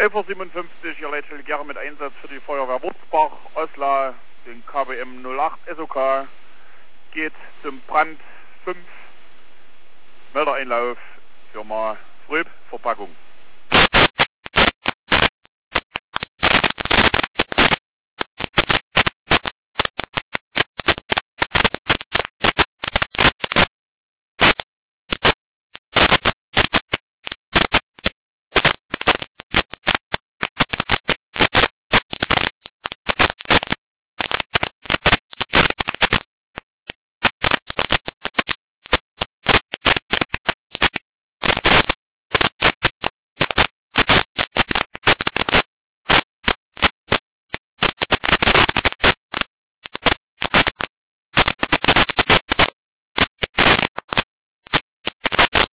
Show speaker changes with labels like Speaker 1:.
Speaker 1: 11:57 Uhr, ihr Leitstelle gerne mit Einsatz für die Feuerwehr Wurzbach, Osla, den KWM 08 SOK, geht zum Brand 5, Meldereinlauf, Firma Fröb, Verpackung.